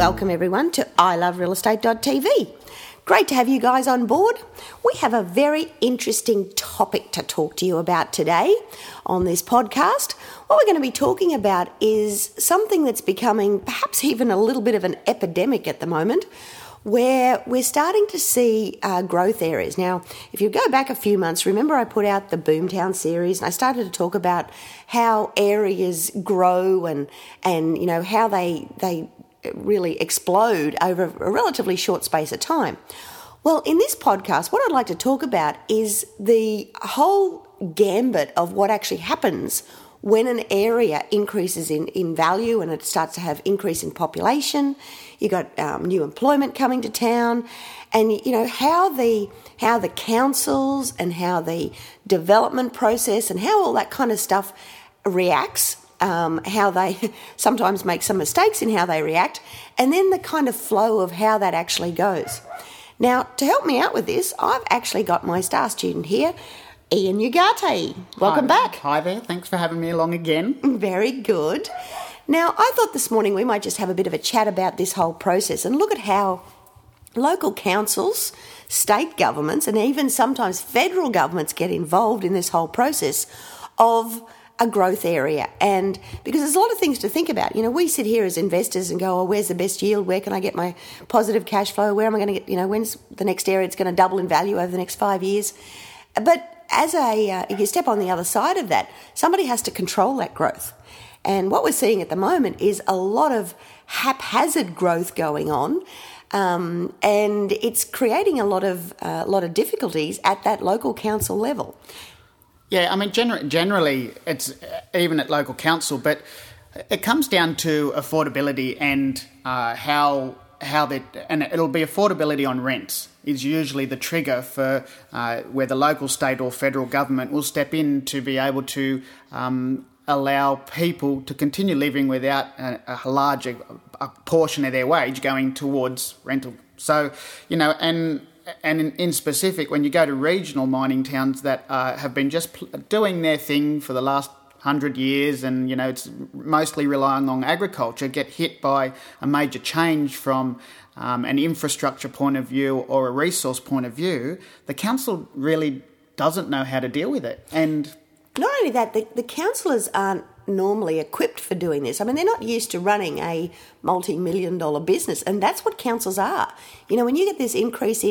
Welcome everyone to iloverealestate.tv. Great to have you guys on board. We have a very interesting topic to talk to you about today on this podcast. What we're going to be talking about is something that's becoming perhaps even a little bit of an epidemic at the moment, where we're starting to see growth areas. Now, if you go back a few months, remember I put out the Boomtown series and I started to talk about how areas grow and you know how they really explode over a relatively short space of time. Well, in this podcast, what I'd like to talk about is the whole gambit of what actually happens when an area increases in value and it starts to have increase in population. You got new employment coming to town, and you know how the councils and how the development process and how all that kind of stuff reacts. How they sometimes make some mistakes in how they react, and then the kind of flow of how that actually goes. Now, to help me out with this, I've actually got my star student here, Ian Ugarte. Welcome back. Hi there. Thanks for having me along again. Very good. Now, I thought this morning we might just have a bit of a chat about this whole process and look at how local councils, state governments, and even sometimes federal governments get involved in this whole process of a growth area. And because there's a lot of things to think about. You know, we sit here as investors and go, oh, where's the best yield? Where can I get my positive cash flow? Where am I going to get, you know, when's the next area it's going to double in value over the next 5 years? But as if you step on the other side of that, somebody has to control that growth. And what we're seeing at the moment is a lot of haphazard growth going on. And it's creating a lot of difficulties at that local council level. Yeah, I mean, generally, it's even at local council, but it comes down to affordability and and it'll be affordability on rents is usually the trigger for where the local, state or federal government will step in to be able to allow people to continue living without a larger portion of their wage going towards rental. So, you know, and in specific, when you go to regional mining towns that have been just doing their thing for the last 100 years and, you know, it's mostly relying on agriculture, get hit by a major change from an infrastructure point of view or a resource point of view, the council really doesn't know how to deal with it. And not only that, the councillors aren't normally equipped for doing this. I mean, they're not used to running a multi-million-dollar business, and that's what councils are. You know, when you get this increase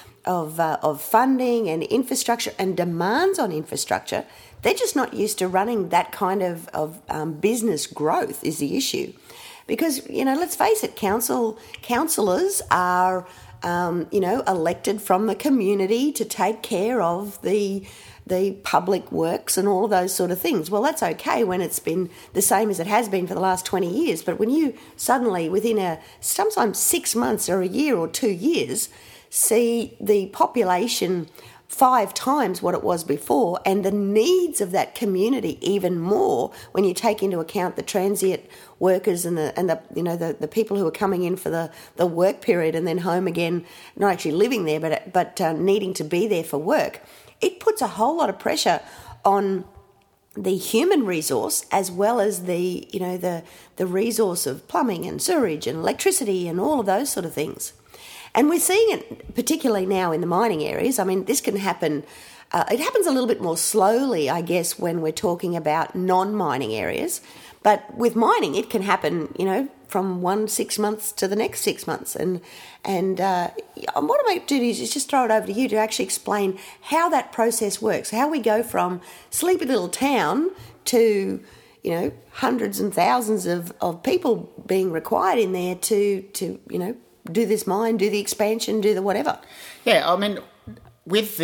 of funding and infrastructure and demands on infrastructure, they're just not used to running that kind of business growth is the issue. Because, you know, let's face it, councillors are, elected from the community to take care of the public works and all of those sort of things. Well, that's okay when it's been the same as it has been for the last 20 years. But when you suddenly, within sometimes 6 months or a year or 2 years, see the population 5 times what it was before and the needs of that community even more when you take into account the transient workers and the people who are coming in for the work period and then home again, not actually living there but needing to be there for work. It puts a whole lot of pressure on the human resource as well as the resource of plumbing and sewerage and electricity and all of those sort of things. And we're seeing it particularly now in the mining areas. I mean, this can happen. It happens a little bit more slowly, I guess, when we're talking about non-mining areas. But with mining, it can happen, you know, from 6 months to the next 6 months. And what I might do is just throw it over to you to actually explain how that process works, how we go from sleepy little town to, you know, hundreds and thousands of people being required in there to you know, do this mine, do the expansion, do the whatever. Yeah, I mean, with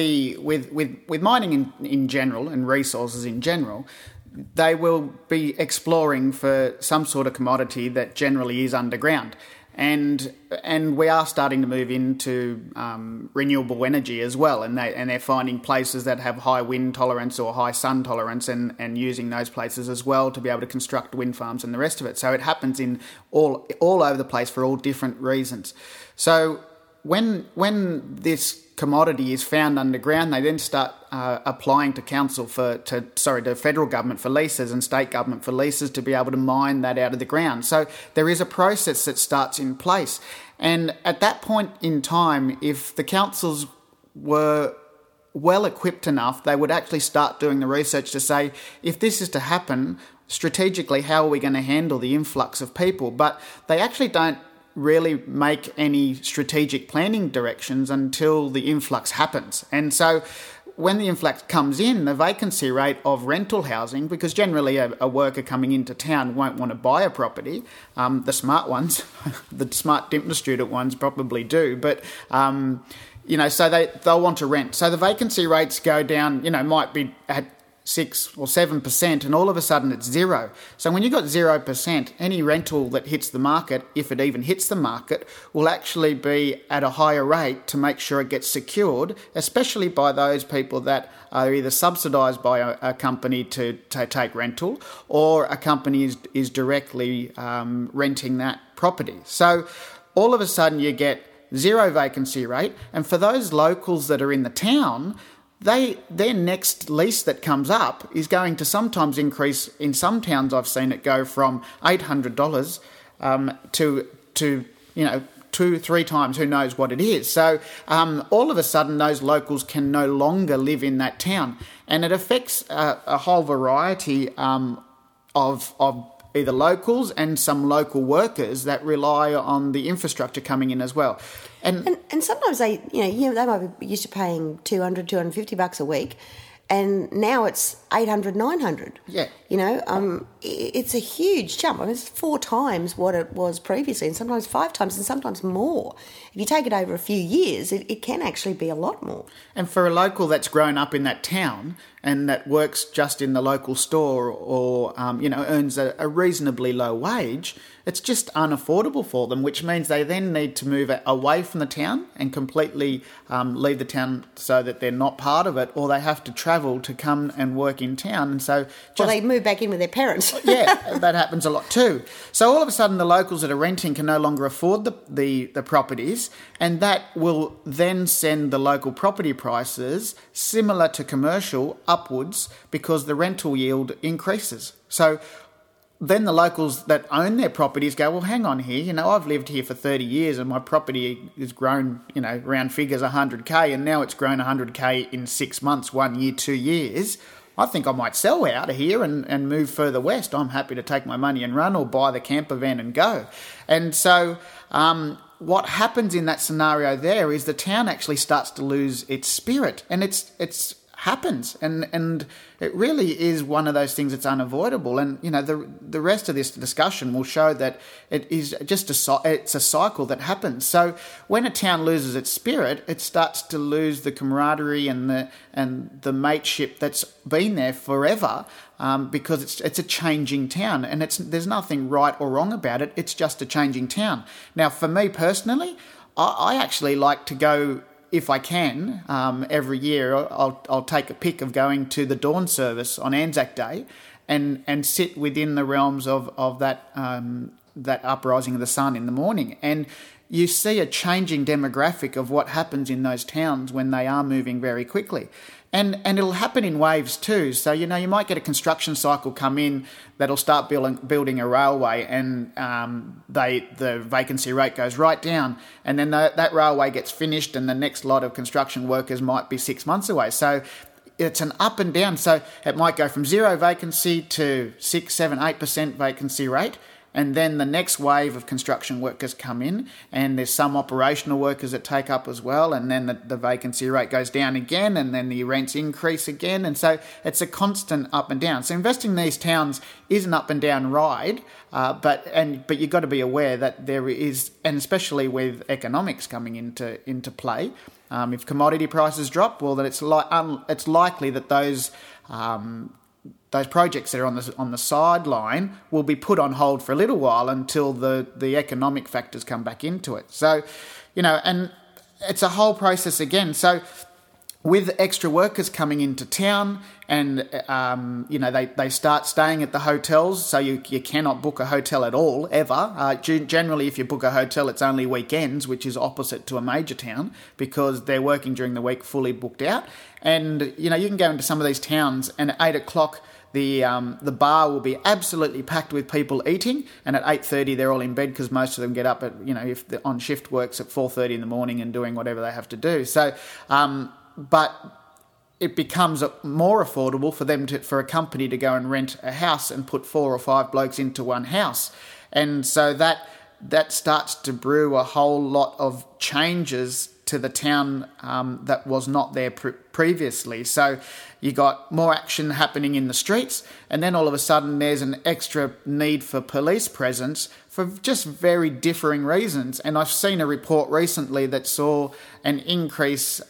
mining in general and resources in general, they will be exploring for some sort of commodity that generally is underground. And we are starting to move into renewable energy as well, and they're finding places that have high wind tolerance or high sun tolerance, and using those places as well to be able to construct wind farms and the rest of it. So it happens in all over the place for all different reasons. So when this commodity is found underground, they then start applying to to federal government for leases and state government for leases to be able to mine that out of the ground. So there is a process that starts in place. And at that point in time, if the councils were well equipped enough, they would actually start doing the research to say, if this is to happen, strategically, how are we going to handle the influx of people? But they actually don't really make any strategic planning directions until the influx happens. And so when the influx comes in, the vacancy rate of rental housing, because generally a worker coming into town won't want to buy a property, the smart ones, the smart Dimpner student ones probably do, but so they'll want to rent. So the vacancy rates go down, might be at 6 or 7%, and all of a sudden it's 0. So when you've got 0%, any rental that hits the market, if it even hits the market, will actually be at a higher rate to make sure it gets secured, especially by those people that are either subsidised by a company to take rental, or a company is directly renting that property. So all of a sudden you get 0 vacancy rate, and for those locals that are in the town, their next lease that comes up is going to sometimes increase. In some towns I've seen it go from $800 to 2-3 times, who knows what it is. So all of a sudden those locals can no longer live in that town, and it affects a whole variety of either locals and some local workers that rely on the infrastructure coming in as well. And sometimes they might be used to paying $250 a week, and now it's $800-900. Yeah. It's a huge jump. I mean, it's 4 times what it was previously, and sometimes 5 times, and sometimes more. If you take it over a few years, it can actually be a lot more. And for a local that's grown up in that town and that works just in the local store, or earns a reasonably low wage, it's just unaffordable for them, which means they then need to move away from the town and completely leave the town so that they're not part of it, or they have to travel to come and work in town. And so they move back in with their parents. Yeah, that happens a lot too. So all of a sudden the locals that are renting can no longer afford the properties, and that will then send the local property prices, similar to commercial, upwards, because the rental yield increases. So then the locals that own their properties go, well, hang on here, I've lived here for 30 years and my property has grown, round figures 100K, and now it's grown 100K in 6 months, 1 year, 2 years. I think I might sell out of here and move further west. I'm happy to take my money and run, or buy the camper van and go. And so what happens in that scenario there is the town actually starts to lose its spirit, and it's happens, and it really is one of those things that's unavoidable. And the rest of this discussion will show that it is just it's a cycle that happens. So when a town loses its spirit, it starts to lose the camaraderie and the mateship that's been there forever, because it's a changing town, and there's nothing right or wrong about it. It's just a changing town. Now, for me personally, I actually like to go, if I can, every year, I'll take a pick of going to the dawn service on Anzac Day, and sit within the realms of that uprising of the sun in the morning. And you see a changing demographic of what happens in those towns when they are moving very quickly. And it'll happen in waves too. So, you might get a construction cycle come in that'll start building a railway, and the vacancy rate goes right down. And then that railway gets finished, and the next lot of construction workers might be 6 months away. So it's an up and down. So it might go from 0 vacancy to 6, 7, 8% vacancy rate. And then the next wave of construction workers come in, and there's some operational workers that take up as well, and then the vacancy rate goes down again, and then the rents increase again. And so it's a constant up and down. So investing in these towns is an up and down ride, but you've got to be aware that there is, and especially with economics coming into play, if commodity prices drop, well, then it's likely that those projects that are on the sideline will be put on hold for a little while until the economic factors come back into it. So, and it's a whole process again. So with extra workers coming into town and, they start staying at the hotels, so you cannot book a hotel at all, ever. Generally, if you book a hotel, it's only weekends, which is opposite to a major town, because they're working during the week fully booked out. And, you can go into some of these towns and at 8 o'clock, the bar will be absolutely packed with people eating, and at 8:30 they're all in bed because most of them get up at, if the on shift works at 4:30 in the morning and doing whatever they have to do. So, but it becomes more affordable for a company to go and rent a house and put 4 or 5 blokes into one house, and so that starts to brew a whole lot of changes to the town that was not there previously. So you got more action happening in the streets, and then all of a sudden there's an extra need for police presence for just very differing reasons. And I've seen a report recently that saw an increase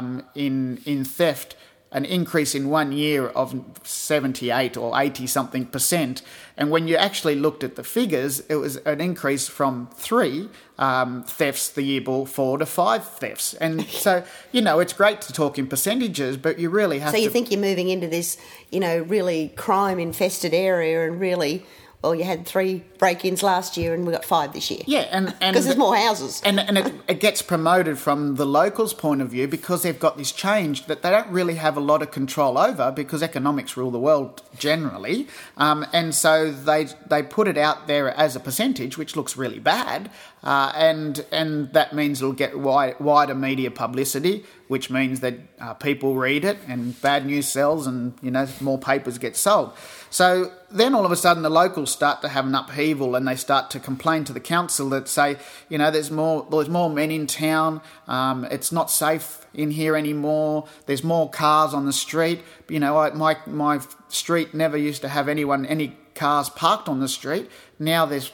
in theft, an increase in 1 year of 78 or 80 something %. And when you actually looked at the figures, it was an increase from 3 thefts the year before to 5 thefts. And so, it's great to talk in percentages, but you really have to... So you think you're moving into this, really crime-infested area and really... Well, you had 3 break-ins last year and we got 5 this year. Yeah, and because there's more houses. And it gets promoted from the locals' point of view because they've got this change that they don't really have a lot of control over because economics rule the world generally. And so they put it out there as a percentage, which looks really bad. And that means it'll get wider media publicity, which means that people read it and bad news sells and, more papers get sold. So then all of a sudden the locals start to have an upheaval and they start to complain to the council that say, there's more men in town, it's not safe in here anymore, there's more cars on the street. My street never used to have any cars parked on the street. Now there's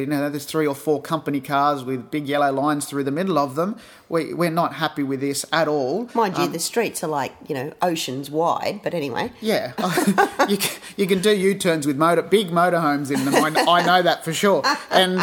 3 or 4 company cars with big yellow lines through the middle of them. We're not happy with this at all. Mind you, the streets are like, oceans wide, but anyway. Yeah. you can do U-turns with big motorhomes in them. I know that for sure. And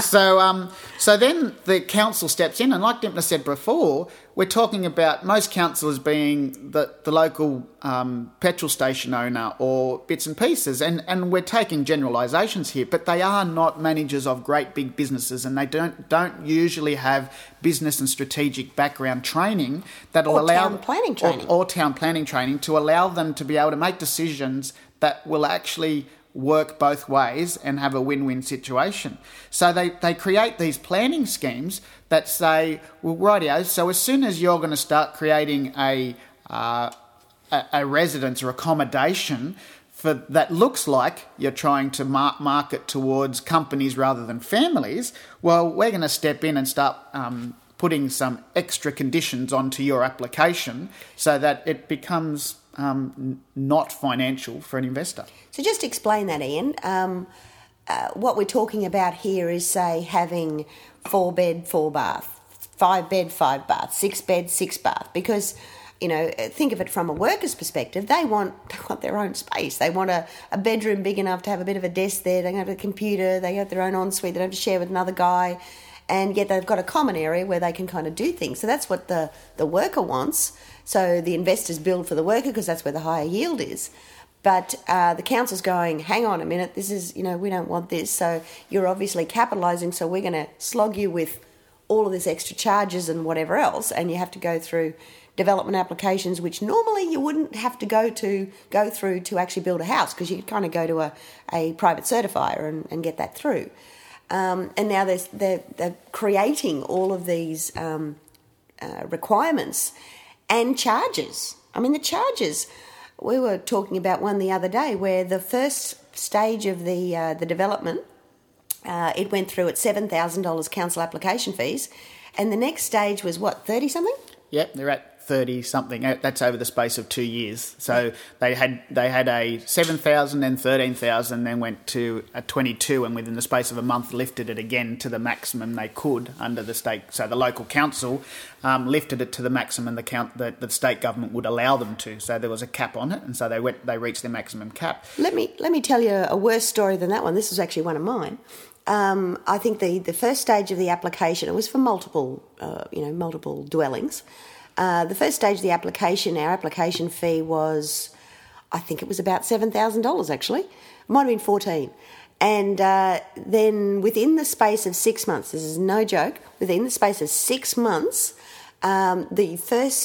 so then the council steps in, and like Dimpna said before, we're talking about most councillors being the local petrol station owner or bits and pieces, and we're taking generalisations here, but they are not managers of great big businesses, and they don't usually have business and strategic background training that'll allow town planning training or town planning training to allow them to be able to make decisions that will actually work both ways and have a win-win situation. So they create these planning schemes that say, well, rightio, so as soon as you're going to start creating a residence or accommodation that looks like you're trying to market towards companies rather than families, well, we're going to step in and start putting some extra conditions onto your application so that it becomes not financial for an investor. So just explain that, Ian. What we're talking about here is, say, having 4-bed, 4-bath, 5-bed, 5-bath, 6-bed, 6-bath, because... think of it from a worker's perspective. They want their own space. They want a bedroom big enough to have a bit of a desk there. They have a computer. They have their own ensuite. They don't have to share with another guy. And yet they've got a common area where they can kind of do things. So that's what the worker wants. So the investors build for the worker because that's where the higher yield is. But the council's going, hang on a minute, this is, we don't want this. So you're obviously capitalising, so we're going to slog you with all of this extra charges and whatever else, and you have to go through development applications, which normally you wouldn't have to go through to actually build a house, because you could kind of go to a private certifier and get that through. And now they're creating all of these requirements and charges. I mean, the charges, we were talking about one the other day where the first stage of the development, it went through at $7,000 council application fees, and the next stage was what, 30-something? Yep, they're at 30-something. That's over the space of 2 years. So they had a 7,000 and 13,000, then went to a 22, and within the space of a month lifted it again to the maximum they could under the state. So the local council lifted it to the maximum that the state government would allow them to. So there was a cap on it, and so they reached their maximum cap. Let me tell you a worse story than that one. This was actually one of mine. I think the first stage of the application, it was for multiple dwellings. The first stage of the application, our application fee was, I think it was about $7,000 actually. It might have been 14. And then within the space of 6 months, this is no joke, within the space of 6 months, the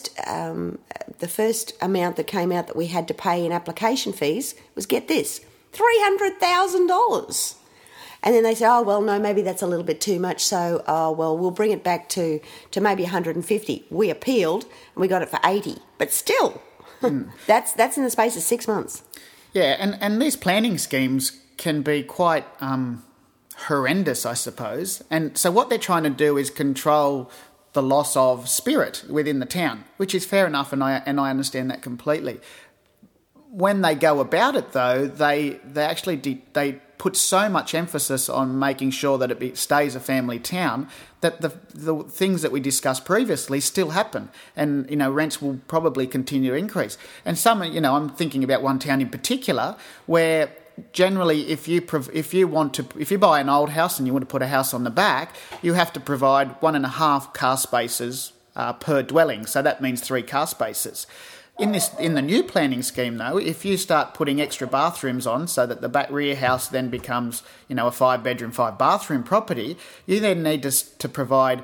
first amount that came out that we had to pay in application fees was, get this, $300,000. And then they said, oh, well, no, maybe that's a little bit too much, so, we'll bring it back to maybe 150. We appealed, and we got it for 80. But still, that's in the space of 6 months. Yeah, and these planning schemes can be quite horrendous, I suppose. And so what they're trying to do is control the loss of spirit within the town, which is fair enough, and I understand that completely. When they go about it, though, they actually they put so much emphasis on making sure that it stays a family town that the things that we discussed previously still happen, and rents will probably continue to increase. And some, I'm thinking about one town in particular where generally, if you buy an old house and you want to put a house on the back, you have to provide 1.5 car spaces per dwelling. So that means 3 car spaces. In the new planning scheme, though, if you start putting extra bathrooms on so that the back rear house then becomes, a 5-bedroom, 5-bathroom property, you then need to provide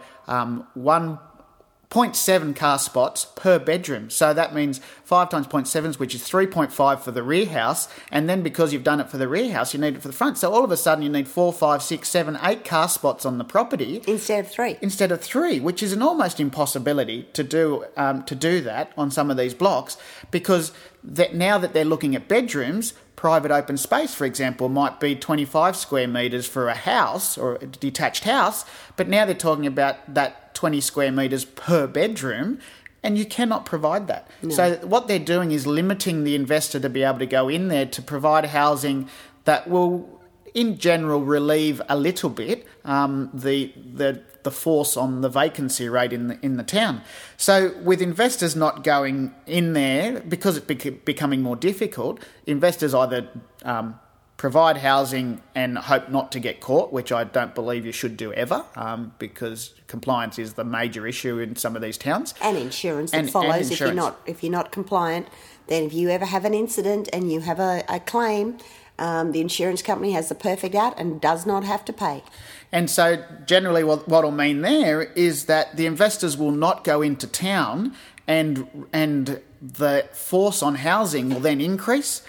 1.7 car spots per bedroom. So that means 5 times 0.7, which is 3.5 for the rear house. And then because you've done it for the rear house, you need it for the front. So all of a sudden you need 4, 5, 6, 7, 8 car spots on the property. Instead of 3, which is an almost impossibility to do that on some of these blocks, because now that they're looking at bedrooms, private open space, for example, might be 25 square metres for a house or a detached house, but now they're talking about that 20 square metres per bedroom, and you cannot provide that. No. So what they're doing is limiting the investor to be able to go in there to provide housing that will, in general, relieve a little bit the force on the vacancy rate in the town. So with investors not going in there, because it's becoming more difficult, investors either provide housing and hope not to get caught, which I don't believe you should do ever, because compliance is the major issue in some of these towns. And insurance that follows. If you're not compliant, then if you ever have an incident and you have a claim, the insurance company has the perfect out and does not have to pay. And so generally what will mean there is that the investors will not go into town, and the force on housing will then increase.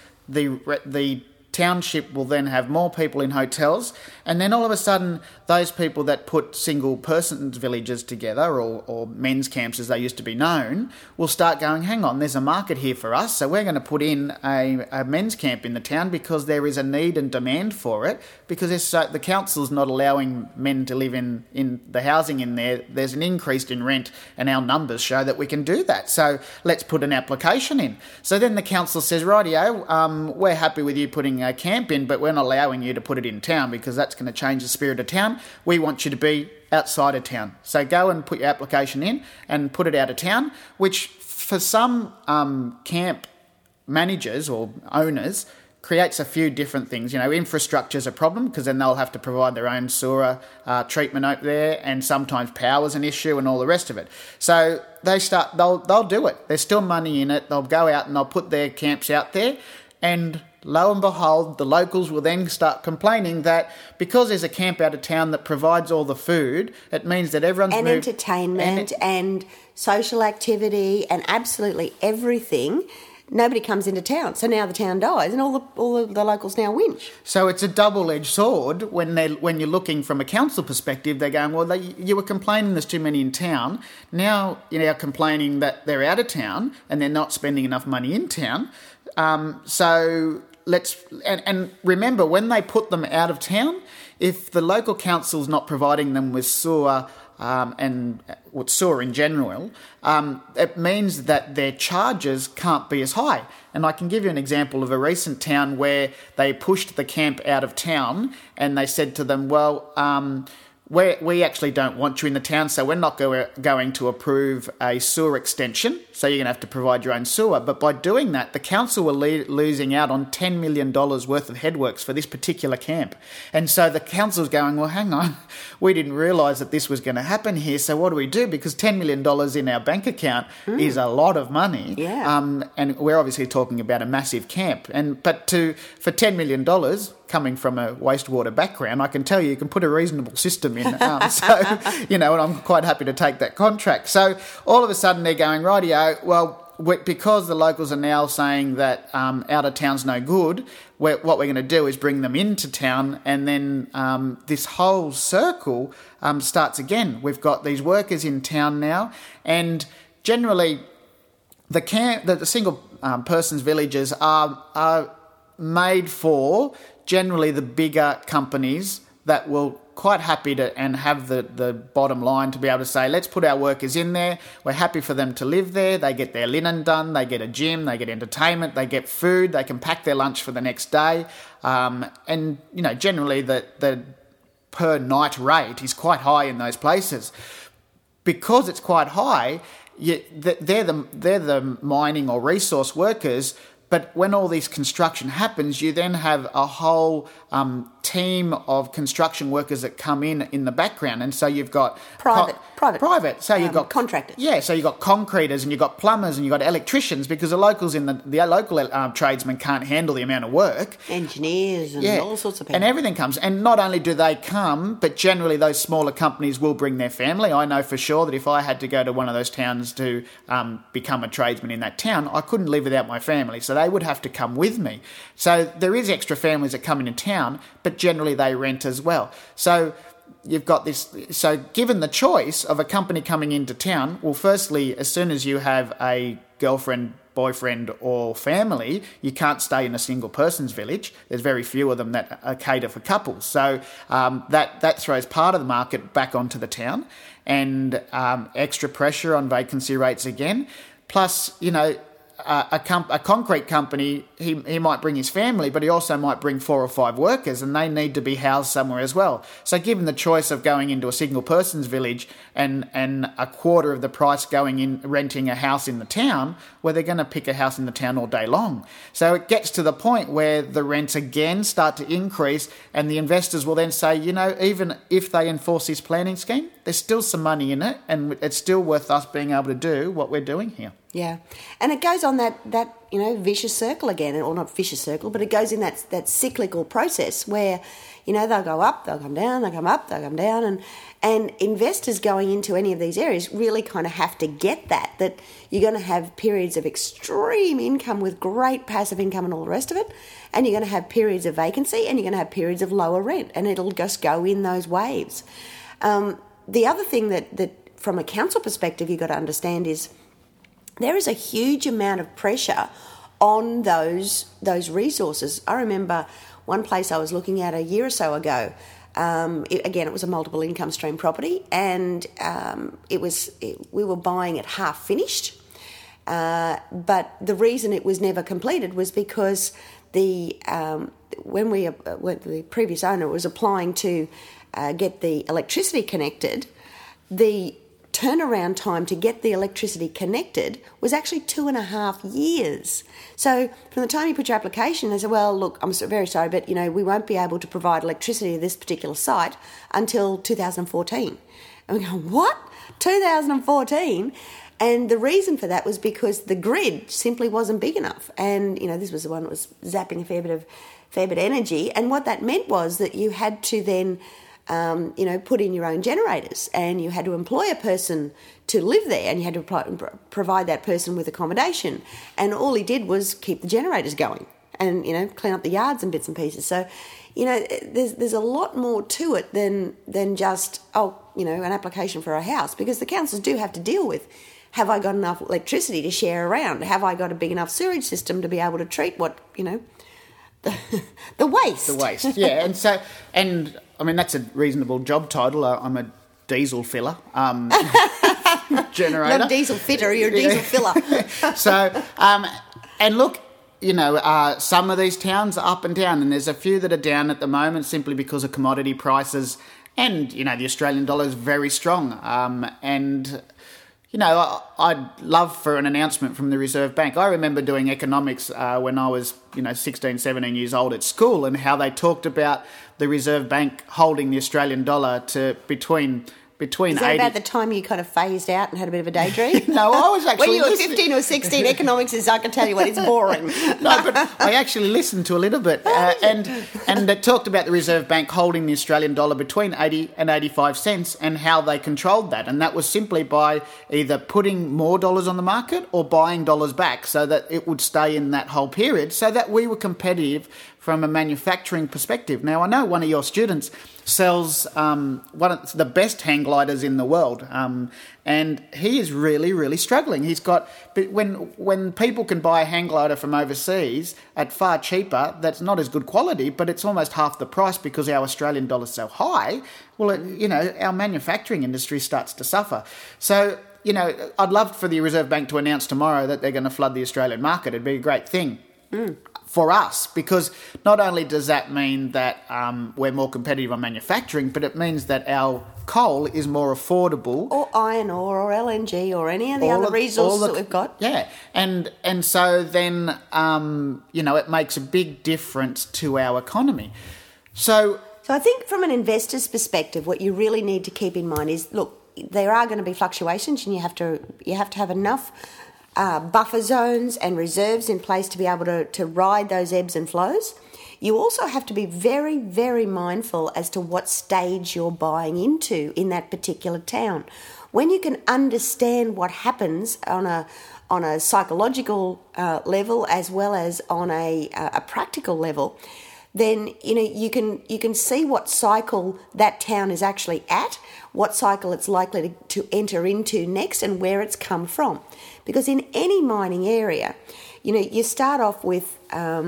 The township will then have more people in hotels, and then all of a sudden those people that put single persons villages together, or men's camps as they used to be known, will start going, hang on, there's a market here for us, so we're going to put in a men's camp in the town because there is a need and demand for it, because the council's not allowing men to live in the housing in there. There's an increase in rent, and our numbers show that we can do that, so let's put an application in. So then the council says, rightio, we're happy with you putting a camp in, but we're not allowing you to put it in town because that's going to change the spirit of town. We want you to be outside of town. So go and put your application in and put it out of town, which for some camp managers or owners creates a few different things. Infrastructure's a problem because then they'll have to provide their own sewer treatment out there, and sometimes power's an issue and all the rest of it. So they'll do it. There's still money in it. They'll go out and they'll put their camps out there, and lo and behold, the locals will then start complaining that because there's a camp out of town that provides all the food, it means that everyone's moved... And entertainment and social activity and absolutely everything. Nobody comes into town, so now the town dies, and all the locals now whinge. So it's a double-edged sword when you're looking from a council perspective. They're going, well, you were complaining there's too many in town. Now you're now complaining that they're out of town and they're not spending enough money in town. So let's and remember, when they put them out of town, if the local council's not providing them with sewer and with sewer in general, it means that their charges can't be as high. And I can give you an example of a recent town where they pushed the camp out of town, and they said to them, well, we actually don't want you in the town, so we're not going to approve a sewer extension, so you're going to have to provide your own sewer. But by doing that, the council were losing out on $10 million worth of headworks for this particular camp. And so the council's going, well, hang on, we didn't realise that this was going to happen here, so what do we do? Because $10 million in our bank account is a lot of money. Yeah. And we're obviously talking about a massive camp. But for $10 million, coming from a wastewater background, I can tell you can put a reasonable system in. And I'm quite happy to take that contract. So all of a sudden they're going, rightio, well, because the locals are now saying that out of town's no good, what we're going to do is bring them into town, and then this whole circle starts again. We've got these workers in town now, and generally the single persons villages are made for generally the bigger companies that will quite happy to and have the bottom line to be able to say, let's put our workers in there. We're happy for them to live there. They get their linen done. They get a gym. They get entertainment. They get food. They can pack their lunch for the next day. And generally the per night rate is quite high in those places. Because it's quite high, they're the mining or resource workers. But when all this construction happens, you then have a whole team of construction workers that come in the background, and so you've got private. So you've got contractors. Yeah, so you've got concreters and you've got plumbers and you've got electricians, because the locals in the local tradesmen can't handle the amount of work. Engineers and all sorts of people. And everything comes. And not only do they come, but generally those smaller companies will bring their family. I know for sure that if I had to go to one of those towns to become a tradesman in that town, I couldn't live without my family, so they would have to come with me. So there is extra families that come into town, but generally they rent as well. So you've got this. So given the choice of a company coming into town, well, firstly, as soon as you have a girlfriend, boyfriend or family, you can't stay in a single person's village. There's very few of them that cater for couples. So that throws part of the market back onto the town, and extra pressure on vacancy rates again. Plus, a concrete company, he might bring his family, but he also might bring 4 or 5 workers, and they need to be housed somewhere as well. So given the choice of going into a single person's village and a quarter of the price going in renting a house in the town, well, they're going to pick a house in the town all day long. So it gets to the point where the rents again start to increase, and the investors will then say, even if they enforce this planning scheme, there's still some money in it, and it's still worth us being able to do what we're doing here. Yeah, and it goes on that vicious circle again, or not vicious circle, but it goes in that cyclical process where, they'll go up, they'll come down, they'll come up, they'll come down, and investors going into any of these areas really kind of have to get that you're going to have periods of extreme income with great passive income and all the rest of it, and you're going to have periods of vacancy, and you're going to have periods of lower rent, and it'll just go in those waves. The other thing that from a council perspective you've got to understand is there is a huge amount of pressure on those resources. I remember one place I was looking at a year or so ago. It was a multiple income stream property, and we were buying it half finished. But the reason it was never completed was because when the previous owner was applying to get the electricity connected, the turnaround time to get the electricity connected was actually 2.5 years. So from the time you put your application, they said, well, look, I'm very sorry, but, we won't be able to provide electricity to this particular site until 2014. And we go, what? 2014? And the reason for that was because the grid simply wasn't big enough. And, this was the one that was zapping a fair bit of energy. And what that meant was that you had to then put in your own generators, and you had to employ a person to live there, and you had to provide that person with accommodation. And all he did was keep the generators going and, clean up the yards and bits and pieces. So, there's a lot more to it than just, an application for a house, because the councils do have to deal with, have I got enough electricity to share around? Have I got a big enough sewage system to be able to treat what, the waste? The waste, yeah. And I mean, that's a reasonable job title. I'm a diesel filler generator. Not a diesel fitter, you're a diesel filler. So, and look, some of these towns are up and down, and there's a few that are down at the moment simply because of commodity prices And, the Australian dollar is very strong. And, I'd love for an announcement from the Reserve Bank. I remember doing economics when I was, 16, 17 years old at school, and how they talked about the Reserve Bank holding the Australian dollar to between Is that 80... about the time you kind of phased out and had a bit of a daydream? No, I was actually... When you were 15 or 16, economics is, I can tell you what, it's boring. No, but I actually listened to a little bit, and it talked about the Reserve Bank holding the Australian dollar between 80 and 85 cents and how they controlled that. And that was simply by either putting more dollars on the market or buying dollars back so that it would stay in that whole period so that we were competitive from a manufacturing perspective. Now, I know one of your students sells one of the best hang gliders in the world, and he is really, really struggling. He's got... But when people can buy a hang glider from overseas at far cheaper, that's not as good quality, but it's almost half the price because our Australian dollar's so high, well, our manufacturing industry starts to suffer. So, I'd love for the Reserve Bank to announce tomorrow that they're going to flood the Australian market. It'd be a great thing. For us, because not only does that mean that we're more competitive on manufacturing, but it means that our coal is more affordable. Or iron ore or LNG or any of the other resources that we've got. Yeah, and so then, it makes a big difference to our economy. So I think from an investor's perspective, what you really need to keep in mind is, look, there are going to be fluctuations and you have to have enough buffer zones and reserves in place to be able to ride those ebbs and flows. You also have to be very, very mindful as to what stage you're buying into in that particular town. When you can understand what happens on a psychological level as well as on a practical level, then you can see what cycle that town is actually at, what cycle it's likely to enter into next, and where it's come from. Because in any mining area, you start off with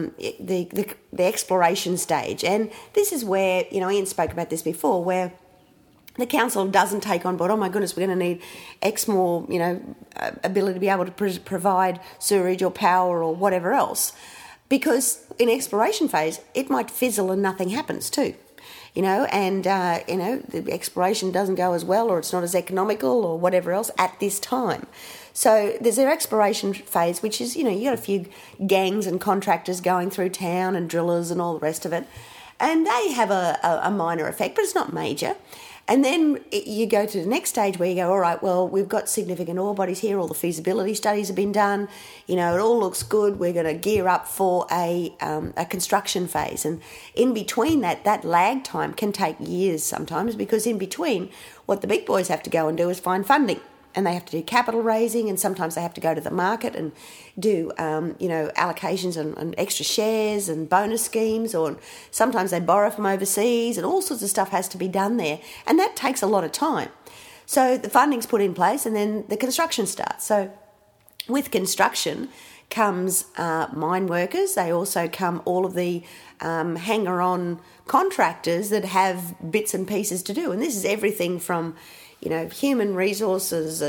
the exploration stage, and this is where Ian spoke about this before, where the council doesn't take on board, oh my goodness, we're going to need X more ability to be able to provide sewerage or power or whatever else, because in exploration phase it might fizzle and nothing happens too. The exploration doesn't go as well, or it's not as economical or whatever else at this time. So there's their exploration phase, which is, you got a few gangs and contractors going through town and drillers and all the rest of it. And they have a minor effect, but it's not major. And then you go to the next stage where you go, all right, well, we've got significant ore bodies here. All the feasibility studies have been done. It all looks good. We're going to gear up for a construction phase. And in between that lag time can take years sometimes, because in between, what the big boys have to go and do is find funding. And they have to do capital raising, and sometimes they have to go to the market and do, allocations and extra shares and bonus schemes, or sometimes they borrow from overseas, and all sorts of stuff has to be done there. And that takes a lot of time. So the funding's put in place, and then the construction starts. So with construction comes mine workers. They also come all of the hanger-on contractors that have bits and pieces to do. And this is everything from human resources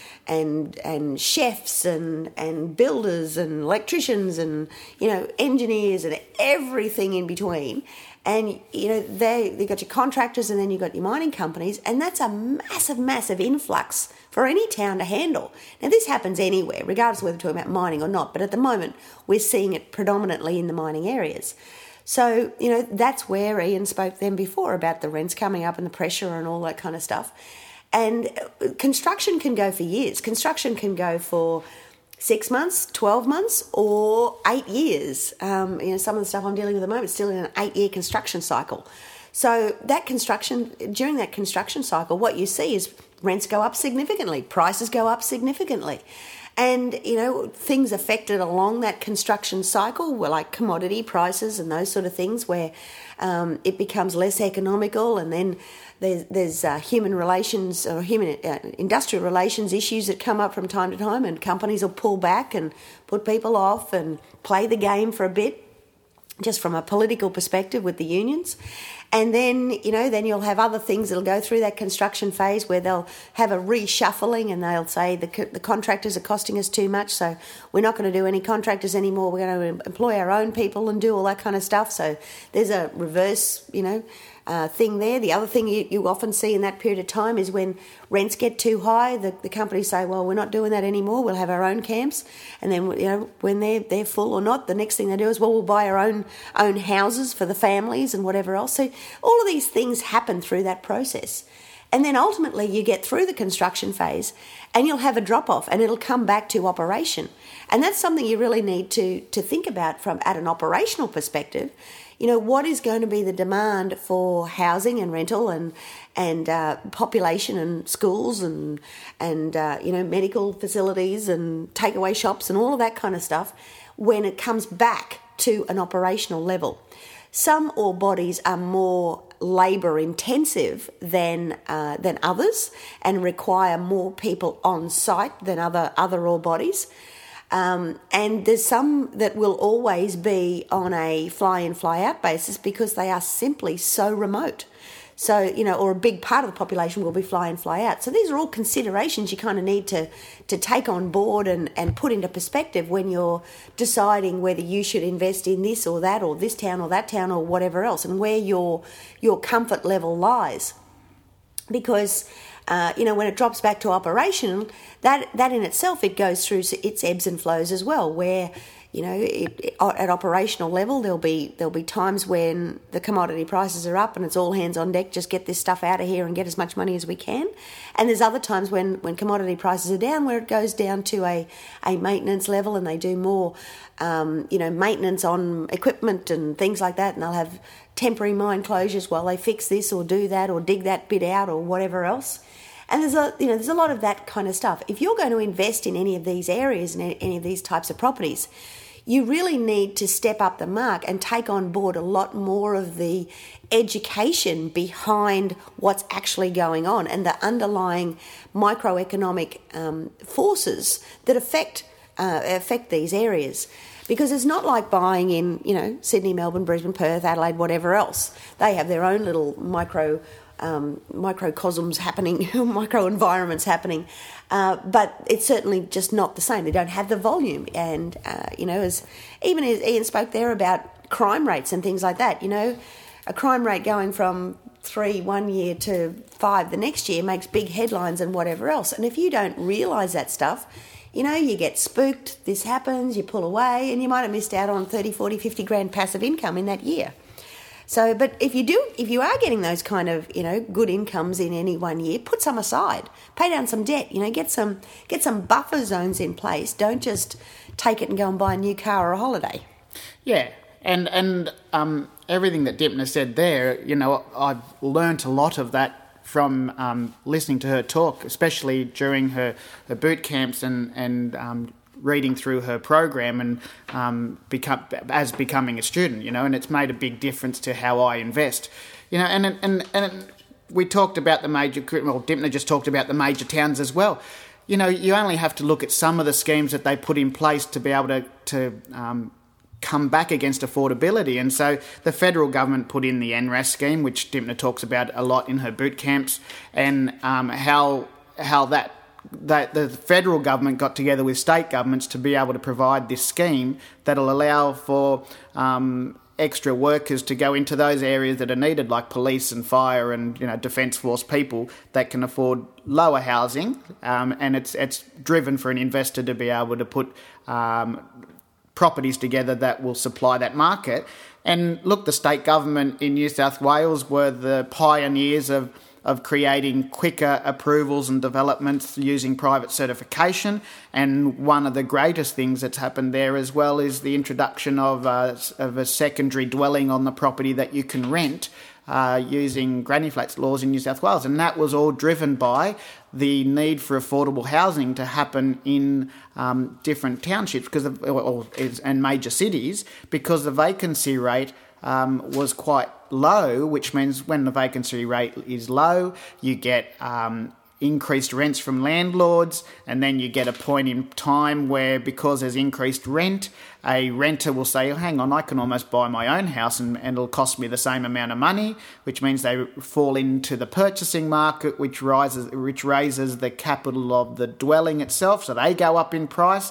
and chefs and builders and electricians and, engineers and everything in between. And, they've got your contractors, and then you've got your mining companies, and that's a massive, massive influx for any town to handle. Now, this happens anywhere, regardless of whether we're talking about mining or not, but at the moment we're seeing it predominantly in the mining areas. So, that's where Ian spoke then before about the rents coming up and the pressure and all that kind of stuff. And construction can go for years. Construction can go for 6 months, 12 months, or 8 years. Some of the stuff I'm dealing with at the moment is still in an 8-year construction cycle. So during that construction cycle, what you see is rents go up significantly, prices go up significantly. And, things affected along that construction cycle were like commodity prices and those sort of things, where it becomes less economical, and then there's human relations or industrial relations issues that come up from time to time, and companies will pull back and put people off and play the game for a bit, just from a political perspective with the unions. And then, then you'll have other things that'll go through that construction phase where they'll have a reshuffling, and they'll say the contractors are costing us too much, so we're not going to do any contractors anymore. We're going to employ our own people and do all that kind of stuff. So there's a reverse, thing there. The other thing you often see in that period of time is when rents get too high, the companies say, well, we're not doing that anymore, we'll have our own camps. And then, when they're full or not, the next thing they do is, well, we'll buy our own houses for the families and whatever else. So all of these things happen through that process. And then ultimately you get through the construction phase and you'll have a drop-off and it'll come back to operation. And that's something you really need to think about from at an operational perspective. What is going to be the demand for housing and rental and population and schools and medical facilities and takeaway shops and all of that kind of stuff when it comes back to an operational level. Some ore bodies are more labour intensive than others and require more people on site than other ore bodies. And there's some that will always be on a fly-in, fly-out basis because they are simply so remote. So, or a big part of the population will be fly-in, fly-out. So these are all considerations you kind of need to take on board and put into perspective when you're deciding whether you should invest in this or this town or that town or whatever else, and where your comfort level lies. Because when it drops back to operation, that in itself, it goes through its ebbs and flows as well, where at operational level there'll be times when the commodity prices are up and it's all hands on deck, just get this stuff out of here and get as much money as we can. And there's other times when commodity prices are down, where it goes down to a maintenance level and they do more maintenance on equipment and things like that, and they'll have temporary mine closures while they fix this or do that or dig that bit out or whatever else. And there's a lot of that kind of stuff. If you're going to invest in any of these areas and any of these types of properties, you really need to step up the mark and take on board a lot more of the education behind what's actually going on and the underlying microeconomic forces that affect these areas. Because it's not like buying in, Sydney, Melbourne, Brisbane, Perth, Adelaide, whatever else. They have their own little microcosms happening, micro environments happening, but it's certainly just not the same. They don't have the volume, and as Ian spoke there about crime rates and things like that. A crime rate going from 3 1 year to 5 the next year makes big headlines and whatever else. And if you don't realise that stuff, you get spooked, this happens, you pull away, and you might have missed out on 30, 40, 50 grand passive income in that year. So, but if you are getting those kind of, good incomes in any 1 year, put some aside, pay down some debt, get some buffer zones in place. Don't just take it and go and buy a new car or a holiday. Yeah. And everything that Dipna said there, I've learnt a lot of that from listening to her talk, especially during her boot camps and reading through her program and becoming a student, and it's made a big difference to how I invest, and we talked about the major, Dipna just talked about the major towns as well. You only have to look at some of the schemes that they put in place to be able to come back against affordability. And so the federal government put in the NRAS scheme, which Dipna talks about a lot in her boot camps, and how that the federal government got together with state governments to be able to provide this scheme that'll allow for extra workers to go into those areas that are needed, like police and fire and defence force people that can afford lower housing, and it's driven for an investor to be able to put properties together that will supply that market. And look, the state government in New South Wales were the pioneers of creating quicker approvals and developments using private certification. And one of the greatest things that's happened there as well is the introduction of a secondary dwelling on the property that you can rent using granny flats laws in New South Wales. And that was all driven by the need for affordable housing to happen in different townships and major cities, because the vacancy rate was quite low, which means when the vacancy rate is low, you get increased rents from landlords, and then you get a point in time where, because there's increased rent, a renter will say, oh, hang on, I can almost buy my own house and it'll cost me the same amount of money, which means they fall into the purchasing market, which raises the capital of the dwelling itself, so they go up in price.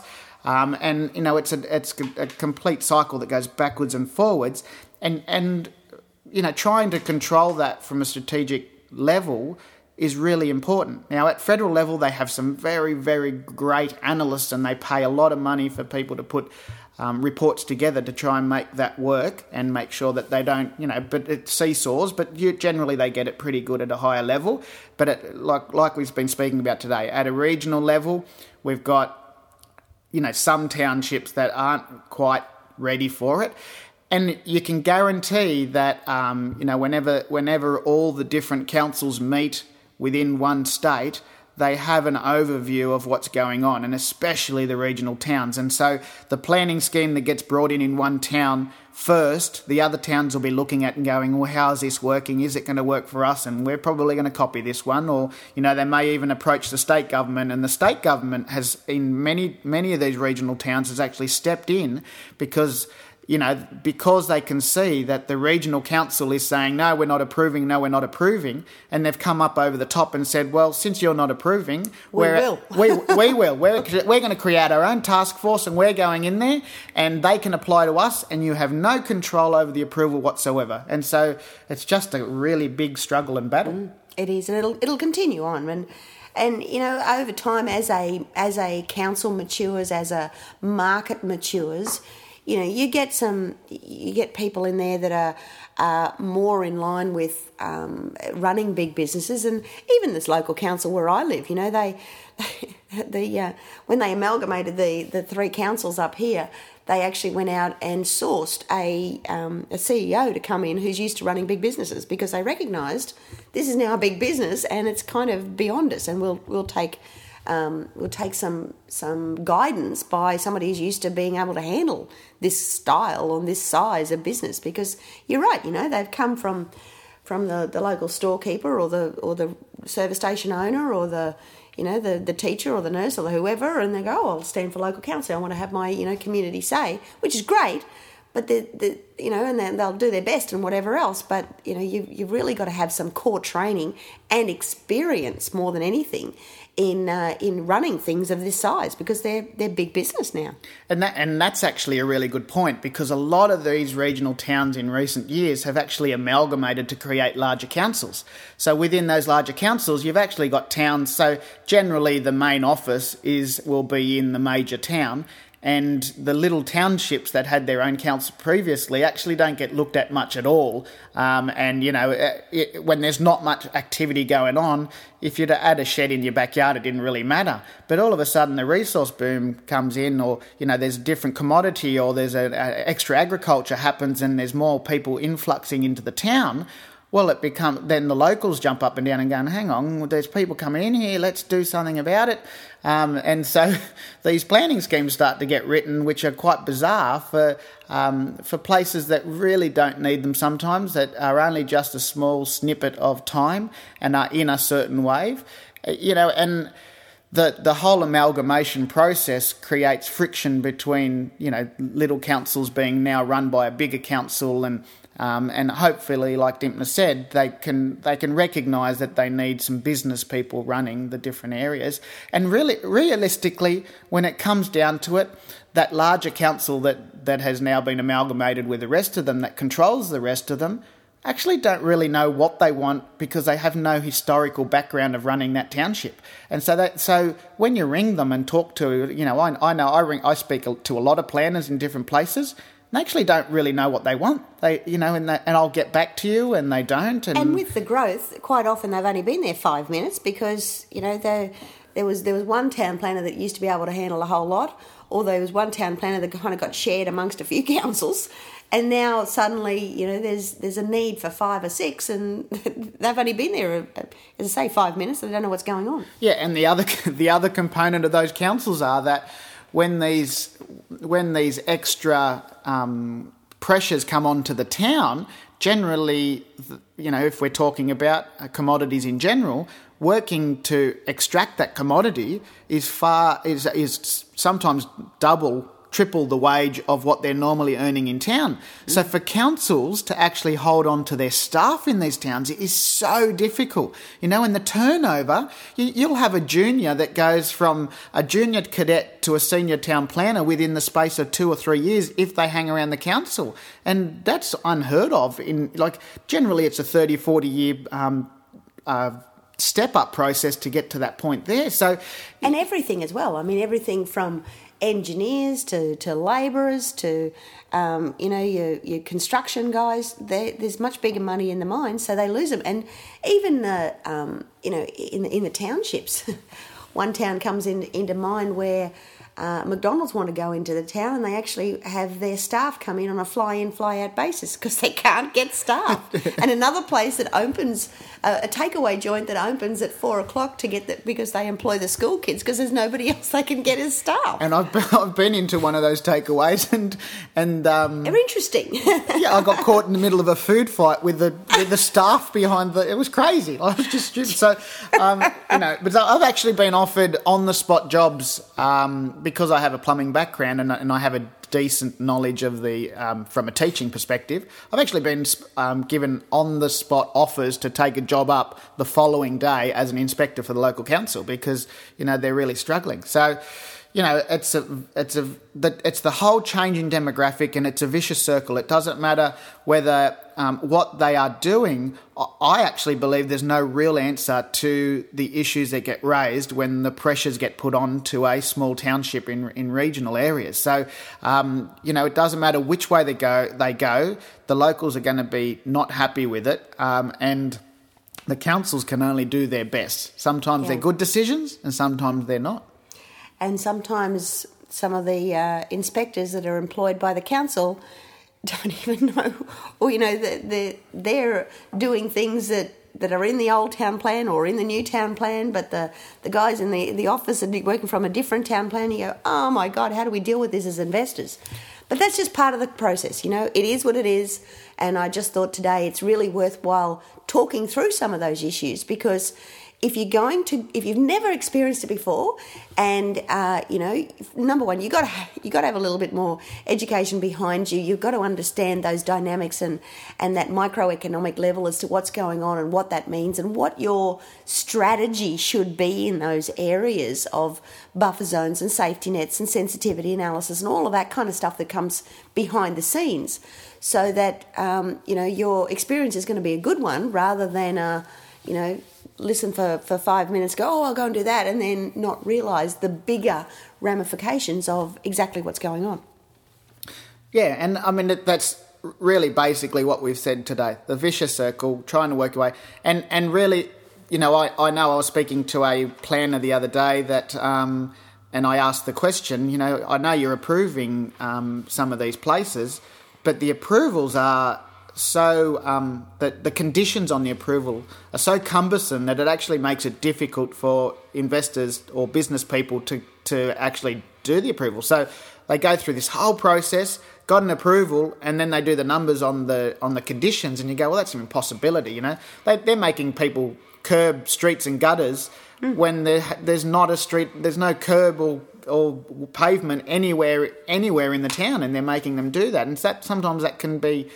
And it's a complete cycle that goes backwards and forwards. And trying to control that from a strategic level is really important. Now, at federal level, they have some very, very great analysts, and they pay a lot of money for people to put reports together to try and make that work and make sure that they don't, but it seesaws, but generally they get it pretty good at a higher level. But like we've been speaking about today, at a regional level, we've got, some townships that aren't quite ready for it. And you can guarantee that, whenever all the different councils meet within one state, they have an overview of what's going on, and especially the regional towns. And so the planning scheme that gets brought in one town first, the other towns will be looking at and going, well, how is this working? Is it going to work for us? And we're probably going to copy this one. Or, they may even approach the state government, and the state government has, in many of these regional towns, has actually stepped in because they can see that the regional council is saying, no, we're not approving, and they've come up over the top and said, well, since you're not approving, we will. we will. We're going to create our own task force, and we're going in there, and they can apply to us, and you have no control over the approval whatsoever. And so it's just a really big struggle and battle. It is, and it'll continue on. And over time, as a council matures, as a market matures, you get people in there that are more in line with running big businesses, and even this local council where I live, when they amalgamated the three councils up here, they actually went out and sourced a CEO to come in who's used to running big businesses, because they recognised this is now a big business and it's kind of beyond us, and we'll take some guidance by somebody who's used to being able to handle this style or this size of business. Because you're right, they've come from the local storekeeper or the service station owner or the teacher or the nurse or the whoever, and they go, oh, I'll stand for local council. I want to have my community say, which is great. But and then they'll do their best and whatever else. But you've really got to have some core training and experience more than anything in running things of this size, because they're big business now. And that's actually a really good point, because a lot of these regional towns in recent years have actually amalgamated to create larger councils. So within those larger councils, you've actually got towns. So generally, the main office will be in the major town. And the little townships that had their own council previously actually don't get looked at much at all. When there's not much activity going on, if you're to add a shed in your backyard, it didn't really matter. But all of a sudden, the resource boom comes in, or there's a different commodity, or there's an extra agriculture happens, and there's more people influxing into the town. Well, then the locals jump up and down and go, hang on, there's people coming in here, let's do something about it. And so these planning schemes start to get written, which are quite bizarre for places that really don't need them sometimes, that are only just a small snippet of time and are in a certain wave. And the whole amalgamation process creates friction between, little councils being now run by a bigger council, and hopefully, like Dimpna said, they can recognise that they need some business people running the different areas. And really, realistically, when it comes down to it, that larger council that has now been amalgamated with the rest of them, that controls the rest of them, actually don't really know what they want, because they have no historical background of running that township. And so when you ring them and talk to, I speak to a lot of planners in different places. They actually don't really know what they want. And I'll get back to you, and they don't. And with the growth, quite often they've only been there 5 minutes, because there was one town planner that used to be able to handle a whole lot, or there was one town planner that kind of got shared amongst a few councils, and now suddenly there's a need for 5 or 6, and they've only been there, as I say, 5 minutes. They don't know what's going on. Yeah, and the other component of those councils are that when these extra pressures come onto the town, generally, if we're talking about commodities in general, working to extract that commodity is sometimes double, triple the wage of what they're normally earning in town. So for councils to actually hold on to their staff in these towns is so difficult. You know, and the turnover, you'll have a junior that goes from a junior cadet to a senior town planner within the space of 2 or 3 years if they hang around the council. And that's unheard of. Generally it's a 30, 40 year step-up process to get to that point there. So, and everything as well. I mean, everything from engineers to labourers to, your construction guys. There's much bigger money in the mines, so they lose them. And even, in the townships, one town comes into mind where McDonald's want to go into the town and they actually have their staff come in on a fly-in, fly-out basis because they can't get staff. And another place that opens, a takeaway joint that opens at 4 o'clock to get that because they employ the school kids because there's nobody else they can get as staff. And I've been into one of those takeaways and they're interesting. Yeah, I got caught in the middle of a food fight with the staff behind it was crazy. I was just stupid. So, but I've actually been offered on-the-spot jobs because I have a plumbing background and I have a decent knowledge of the from a teaching perspective. I've actually been given on-the-spot offers to take a job up the following day as an inspector for the local council because they're really struggling. So, it's the whole changing demographic and it's a vicious circle. It doesn't matter whether what they are doing. I actually believe there's no real answer to the issues that get raised when the pressures get put on to a small township in regional areas. So, it doesn't matter which way they go. The locals are going to be not happy with it, and the councils can only do their best. Sometimes they're good decisions and sometimes they're not. And sometimes some of the inspectors that are employed by the council don't even know, or they're doing things that are in the old town plan or in the new town plan, but the guys in the office are working from a different town plan. You go, oh my God, how do we deal with this as investors? But that's just part of the process. It is what it is. And I just thought today it's really worthwhile talking through some of those issues because if you've never experienced it before, and number one, you got to have a little bit more education behind you. You've got to understand those dynamics and that microeconomic level as to what's going on and what that means and what your strategy should be in those areas of buffer zones and safety nets and sensitivity analysis and all of that kind of stuff that comes behind the scenes, so that your experience is going to be a good one rather than listen for 5 minutes, go, I'll go and do that, and then not realise the bigger ramifications of exactly what's going on. Yeah, and I mean, that's really basically what we've said today, the vicious circle, trying to work away. And really, I know I was speaking to a planner the other day that, and I asked the question, I know you're approving some of these places, but the approvals are so that the conditions on the approval are so cumbersome that it actually makes it difficult for investors or business people to actually do the approval. So they go through this whole process, got an approval, and then they do the numbers on the conditions, and you go, well, that's an impossibility. They're making people curb streets and gutters when there's not a street, there's no curb or pavement anywhere in the town, and they're making them do that. And sometimes that can be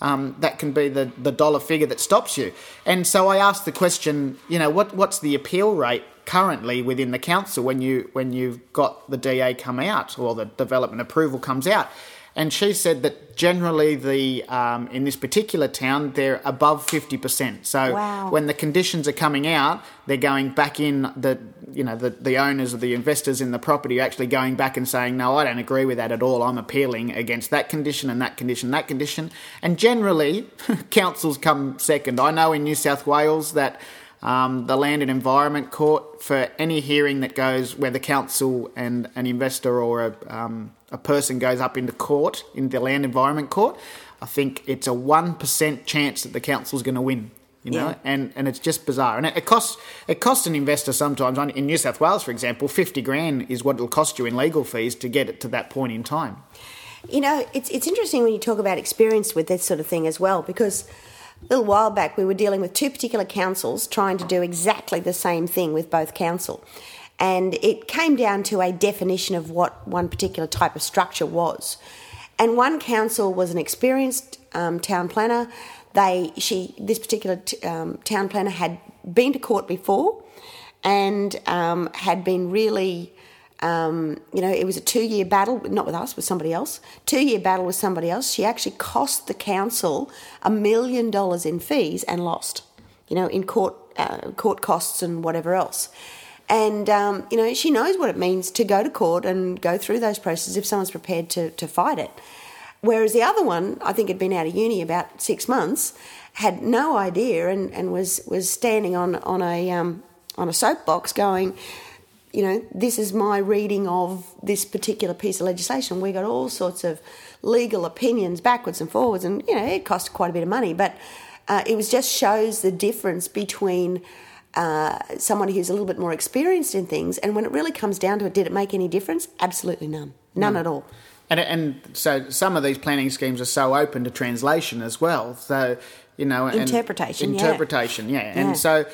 the dollar figure that stops you. And so I asked the question, what's the appeal rate currently within the council when you've got the DA come out or the development approval comes out? And she said that generally in this particular town, they're above 50%. So wow. When the conditions are coming out, they're going back in, the owners or the investors in the property are actually going back and saying, no, I don't agree with that at all. I'm appealing against that condition and that condition and that condition. And generally, councils come second. I know in New South Wales that the Land and Environment Court, for any hearing that goes where the council and an investor or a person goes up into court, in the Land Environment Court, I think it's a 1% chance that the council's going to win. And it's just bizarre. And it costs an investor sometimes, in New South Wales, for example, $50,000 is what it'll cost you in legal fees to get it to that point in time. It's interesting when you talk about experience with this sort of thing as well, because a little while back we were dealing with two particular councils trying to do exactly the same thing with both council. And it came down to a definition of what one particular type of structure was. And one council was an experienced town planner. This particular town planner had been to court before and had been really, it was a 2-year battle, not with us, with somebody else. 2-year battle with somebody else. She actually cost the council $1 million in fees and lost, in court costs and whatever else. And, she knows what it means to go to court and go through those processes if someone's prepared to fight it. Whereas the other one, I think had been out of uni about 6 months, had no idea and was standing on a soapbox going, this is my reading of this particular piece of legislation. We got all sorts of legal opinions backwards and forwards, and, it cost quite a bit of money. But it just shows the difference between someone who's a little bit more experienced in things, and when it really comes down to it, did it make any difference? Absolutely none at all. And so some of these planning schemes are so open to translation as well. So interpretation, yeah. And so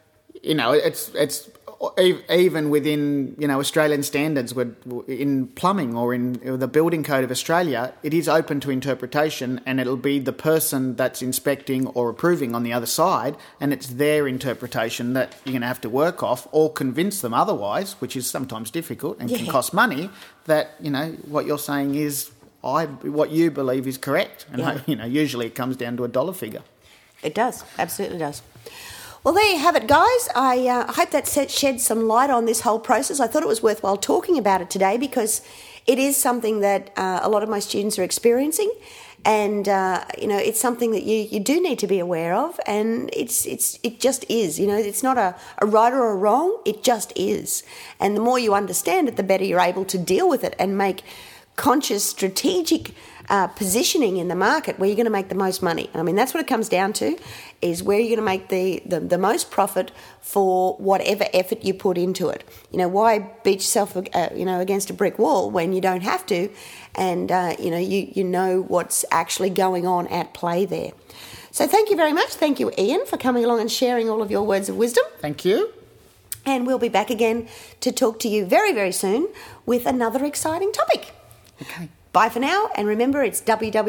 it's even within Australian standards in plumbing or in the building code of Australia, it is open to interpretation, and it'll be the person that's inspecting or approving on the other side, and it's their interpretation that you're going to have to work off or convince them otherwise, which is sometimes difficult and can cost money, that what you're saying is what you believe is correct, and usually it comes down to a dollar figure. It does, absolutely does. Well, there you have it, guys. I hope that sheds some light on this whole process. I thought it was worthwhile talking about it today because it is something that a lot of my students are experiencing, and it's something that you do need to be aware of. And it just is. It's not a right or a wrong. It just is. And the more you understand it, the better you're able to deal with it and make conscious, strategic positioning in the market where you're going to make the most money. I mean, that's what it comes down to, is where you're going to make the most profit for whatever effort you put into it. Why beat yourself against a brick wall when you don't have to, and you know what's actually going on at play there. So thank you very much. Thank you, Ian, for coming along and sharing all of your words of wisdom. Thank you. And we'll be back again to talk to you very, very soon with another exciting topic. Okay. Bye for now, and remember it's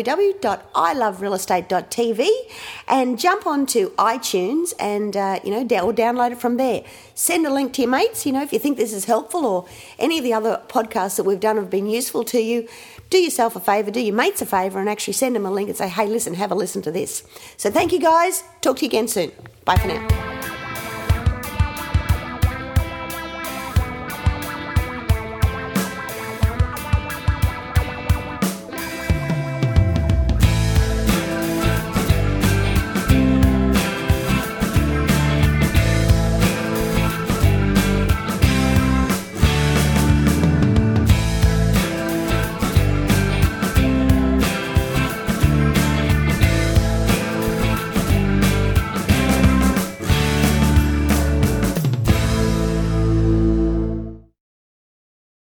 www.iloverealestate.tv, and jump onto iTunes and or download it from there. Send a link to your mates. If you think this is helpful or any of the other podcasts that we've done have been useful to you, do yourself a favour, do your mates a favour, and actually send them a link and say, hey, listen, have a listen to this. So thank you, guys. Talk to you again soon. Bye for now.